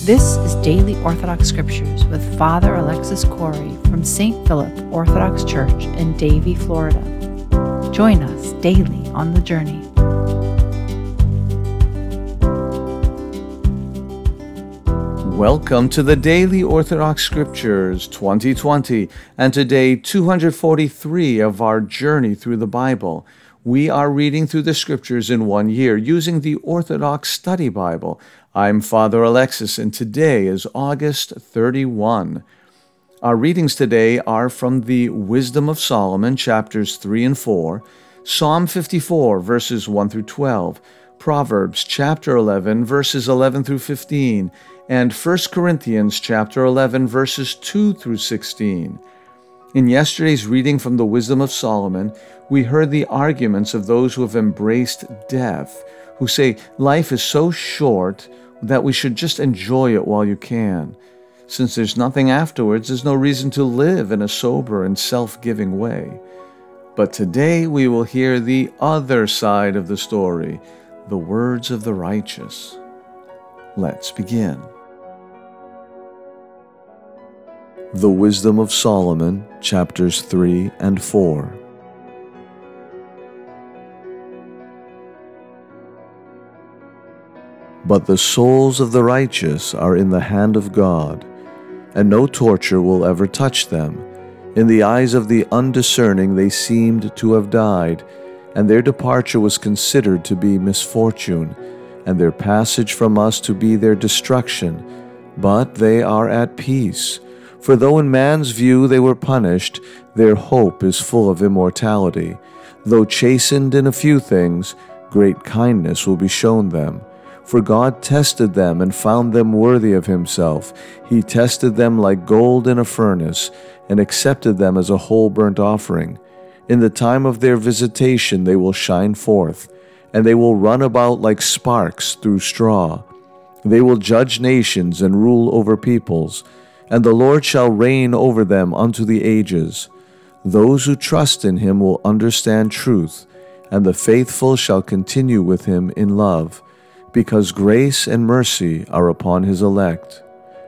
This is Daily Orthodox Scriptures with Father Alexis Corey from St. Philip Orthodox Church in Davie, Florida. Join us daily on the journey. Welcome to the Daily Orthodox Scriptures 2020, and today 243 of our journey through the Bible. We are reading through the Scriptures in 1 year using the Orthodox Study Bible. I'm Father Alexis, and today is August 31. Our readings today are from the Wisdom of Solomon, chapters 3 and 4, Psalm 54, verses 1 through 12, Proverbs chapter 11, verses 11 through 15, and 1 Corinthians chapter 11, verses 2 through 16. In yesterday's reading from the Wisdom of Solomon, we heard the arguments of those who have embraced death, who say life is so short that we should just enjoy it while you can. Since there's nothing afterwards, there's no reason to live in a sober and self-giving way. But today we will hear the other side of the story, the words of the righteous. Let's begin. The Wisdom of Solomon, chapters 3 and 4. But the souls of the righteous are in the hand of God, and no torture will ever touch them. In the eyes of the undiscerning they seemed to have died, and their departure was considered to be misfortune, and their passage from us to be their destruction. But they are at peace. For though in man's view they were punished, their hope is full of immortality. Though chastened in a few things, great kindness will be shown them. For God tested them and found them worthy of himself. He tested them like gold in a furnace, and accepted them as a whole burnt offering. In the time of their visitation they will shine forth, and they will run about like sparks through straw. They will judge nations and rule over peoples, and the Lord shall reign over them unto the ages. Those who trust in him will understand truth, and the faithful shall continue with him in love, because grace and mercy are upon his elect.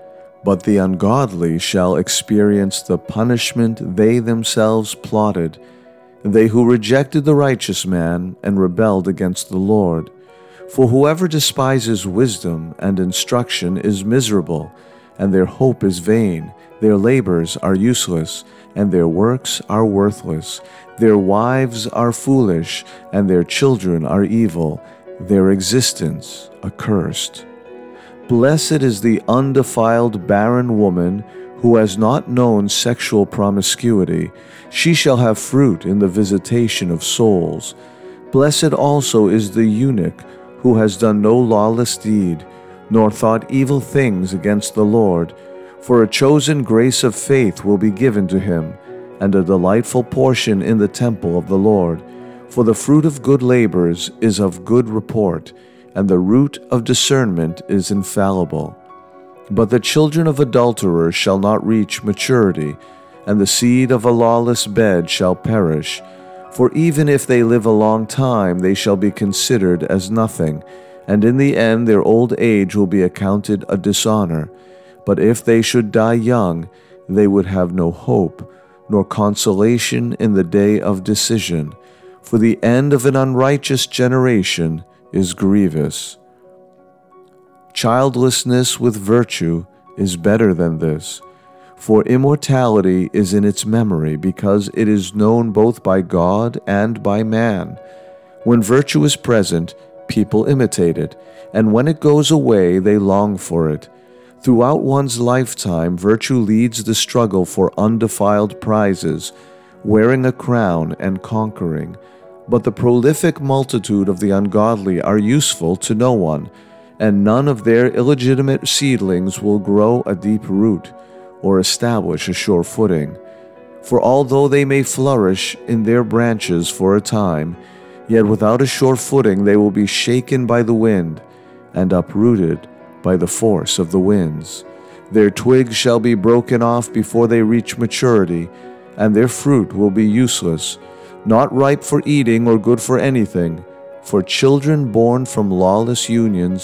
But the ungodly shall experience the punishment they themselves plotted, they who rejected the righteous man and rebelled against the Lord. For whoever despises wisdom and instruction is miserable, and their hope is vain. Their labors are useless, and their works are worthless. Their wives are foolish, and their children are evil, their existence accursed. Blessed is the undefiled barren woman who has not known sexual promiscuity. She shall have fruit in the visitation of souls. Blessed also is the eunuch who has done no lawless deed, nor thought evil things against the Lord. For a chosen grace of faith will be given to him, and a delightful portion in the temple of the Lord. For the fruit of good labors is of good report, and the root of discernment is infallible. But the children of adulterers shall not reach maturity, and the seed of a lawless bed shall perish. For even if they live a long time, they shall be considered as nothing, and in the end their old age will be accounted a dishonor. But if they should die young, they would have no hope, nor consolation in the day of decision. For the end of an unrighteous generation is grievous. Childlessness with virtue is better than this, for immortality is in its memory, because it is known both by God and by man. When virtue is present, people imitate it, and when it goes away, they long for it. Throughout one's lifetime, virtue leads the struggle for undefiled prizes, wearing a crown and conquering. But the prolific multitude of the ungodly are useful to no one, and none of their illegitimate seedlings will grow a deep root, or establish a sure footing. For although they may flourish in their branches for a time, yet without a sure footing they will be shaken by the wind, and uprooted by the force of the winds. Their twigs shall be broken off before they reach maturity, and their fruit will be useless, not ripe for eating or good for anything. For children born from lawless unions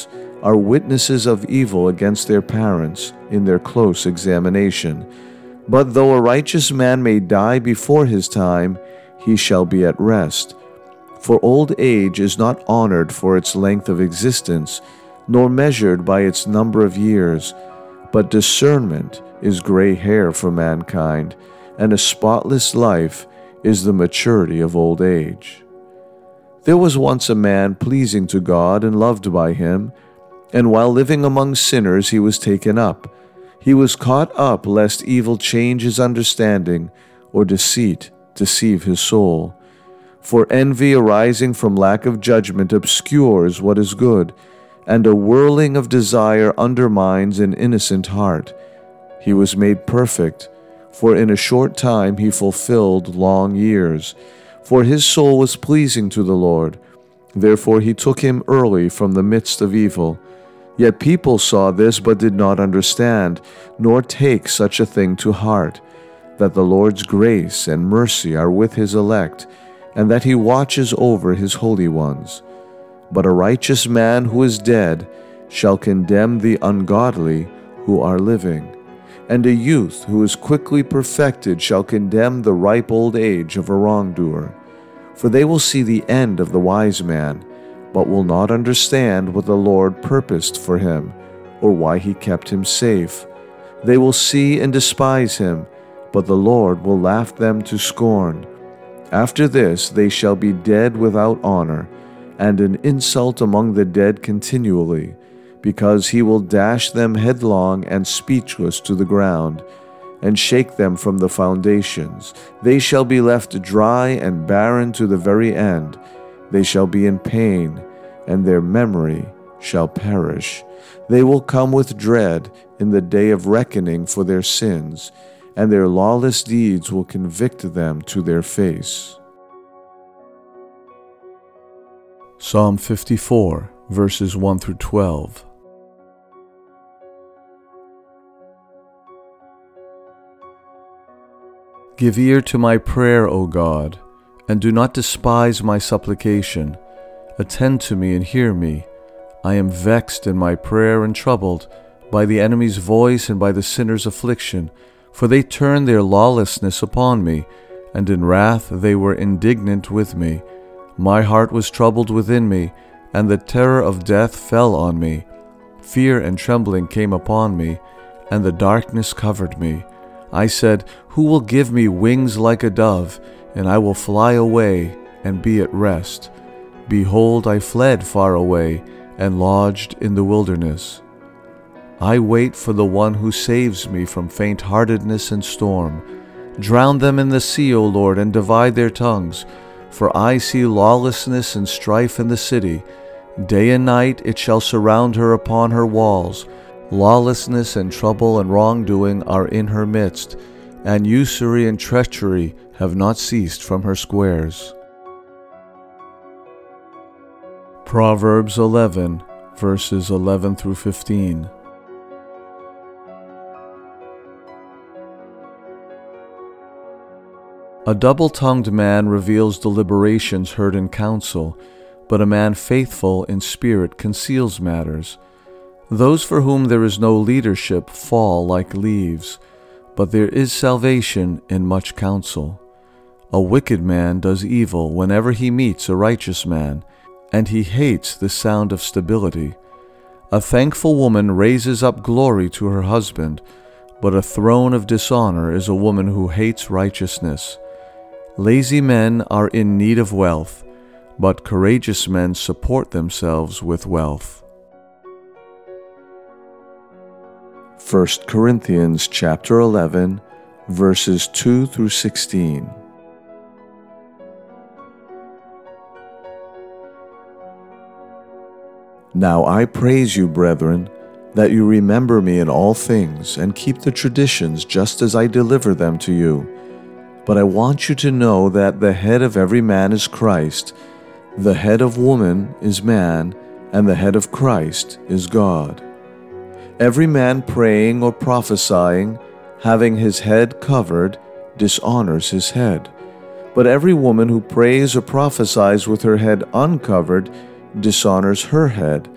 are witnesses of evil against their parents in their close examination. But though a righteous man may die before his time, he shall be at rest. For old age is not honored for its length of existence, nor measured by its number of years, but discernment is gray hair for mankind, and a spotless life is the maturity of old age. There was once a man pleasing to God and loved by him, and while living among sinners he was taken up. He was caught up lest evil change his understanding, or deceit deceive his soul. For envy arising from lack of judgment obscures what is good, and a whirling of desire undermines an innocent heart. He was made perfect, for in a short time he fulfilled long years. For his soul was pleasing to the Lord. Therefore he took him early from the midst of evil. Yet people saw this but did not understand, nor take such a thing to heart, that the Lord's grace and mercy are with his elect, and that he watches over his holy ones. But a righteous man who is dead shall condemn the ungodly who are living, and a youth who is quickly perfected shall condemn the ripe old age of a wrongdoer. For they will see the end of the wise man, but will not understand what the Lord purposed for him, or why he kept him safe. They will see and despise him, but the Lord will laugh them to scorn. After this they shall be dead without honor, and an insult among the dead continually, because he will dash them headlong and speechless to the ground, and shake them from the foundations. They shall be left dry and barren to the very end. They shall be in pain, and their memory shall perish. They will come with dread in the day of reckoning for their sins, and their lawless deeds will convict them to their face. Psalm 54, verses 1 through 12. Give ear to my prayer, O God, and do not despise my supplication. Attend to me and hear me. I am vexed in my prayer and troubled by the enemy's voice and by the sinner's affliction, for they turned their lawlessness upon me, and in wrath they were indignant with me. My heart was troubled within me, and the terror of death fell on me. Fear and trembling came upon me, and the darkness covered me. I said, Who will give me wings like a dove, and I will fly away and be at rest? Behold, I fled far away and lodged in the wilderness. I wait for the one who saves me from faint-heartedness and storm. Drown them in the sea, O Lord, and divide their tongues. For I see lawlessness and strife in the city. Day and night it shall surround her upon her walls. Lawlessness and trouble and wrongdoing are in her midst, and usury and treachery have not ceased from her squares. Proverbs 11, verses 11 through 15. A double-tongued man reveals deliberations heard in council, but a man faithful in spirit conceals matters. Those for whom there is no leadership fall like leaves, but there is salvation in much counsel. A wicked man does evil whenever he meets a righteous man, and he hates the sound of stability. A thankful woman raises up glory to her husband, but a throne of dishonor is a woman who hates righteousness. Lazy men are in need of wealth, but courageous men support themselves with wealth. 1 Corinthians chapter 11, verses 2 through 16. Now I praise you, brethren, that you remember me in all things and keep the traditions just as I deliver them to you. But I want you to know that the head of every man is Christ, the head of woman is man, and the head of Christ is God. Every man praying or prophesying, having his head covered, dishonors his head. But every woman who prays or prophesies with her head uncovered dishonors her head.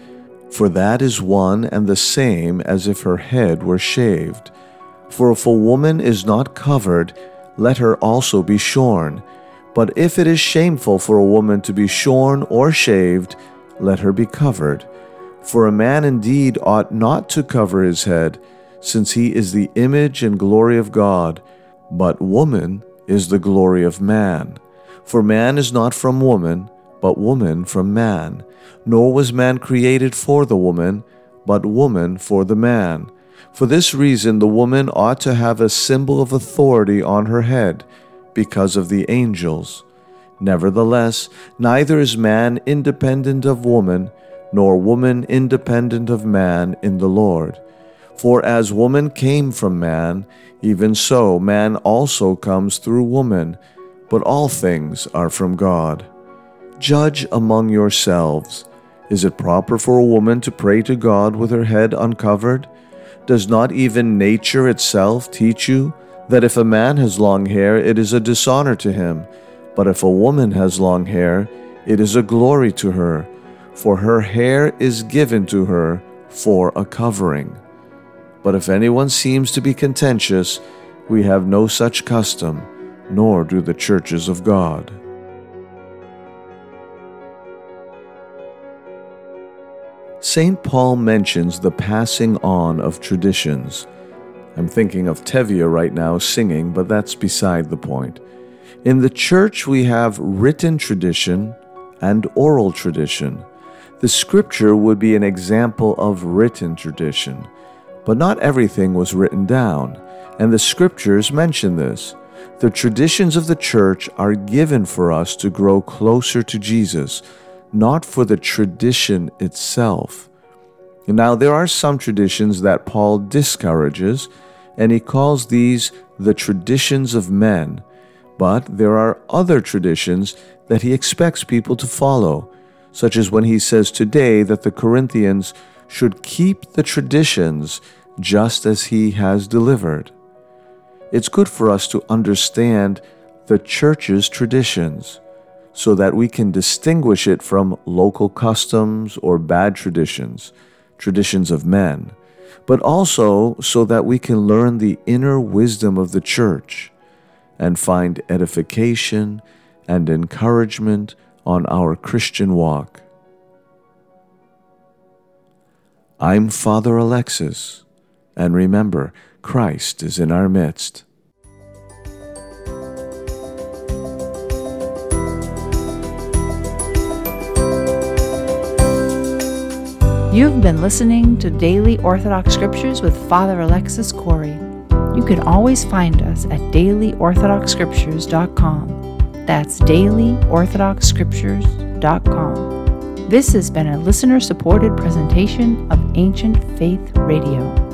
For that is one and the same as if her head were shaved. For if a woman is not covered, let her also be shorn. But if it is shameful for a woman to be shorn or shaved, let her be covered. For a man indeed ought not to cover his head, since he is the image and glory of God, but woman is the glory of man. For man is not from woman, but woman from man. Nor was man created for the woman, but woman for the man. For this reason the woman ought to have a symbol of authority on her head, because of the angels. Nevertheless, neither is man independent of woman, nor woman independent of man in the Lord. For as woman came from man, even so man also comes through woman, but all things are from God. Judge among yourselves. Is it proper for a woman to pray to God with her head uncovered? Does not even nature itself teach you that if a man has long hair, it is a dishonor to him, but if a woman has long hair, it is a glory to her, for her hair is given to her for a covering. But if anyone seems to be contentious, we have no such custom, nor do the churches of God. St. Paul mentions the passing on of traditions. I'm thinking of Tevye right now singing, but that's beside the point. In the church, we have written tradition and oral tradition. The scripture would be an example of written tradition, but not everything was written down, and the scriptures mention this. The traditions of the church are given for us to grow closer to Jesus, not for the tradition itself. Now, there are some traditions that Paul discourages, and he calls these the traditions of men. But there are other traditions that he expects people to follow, such as when he says today that the Corinthians should keep the traditions just as he has delivered. It's good for us to understand the church's traditions so that we can distinguish it from local customs or bad traditions, traditions of men, but also so that we can learn the inner wisdom of the church and find edification and encouragement on our Christian walk. I'm Father Alexis, and remember, Christ is in our midst. You've been listening to Daily Orthodox Scriptures with Father Alexis Corey. You can always find us at dailyorthodoxscriptures.com. That's dailyorthodoxscriptures.com. This has been a listener-supported presentation of Ancient Faith Radio.